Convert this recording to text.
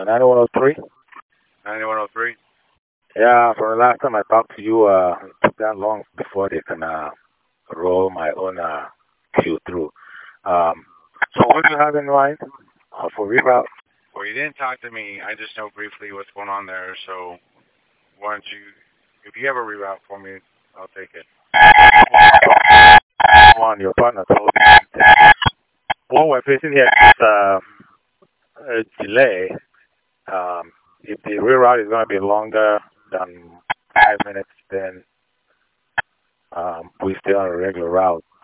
9103. 9103? Yeah, from the last time I talked to you, it took that long before they can roll my own queue through. So what do you have in mind for reroute? Well, you didn't talk to me. I just know briefly what's going on there. So why don't you, if you have a reroute for me, I'll take it. On your partner told me. What we're facing here is a delay. If the reroute is going to be longer than 5 minutes, then we stay on a regular route.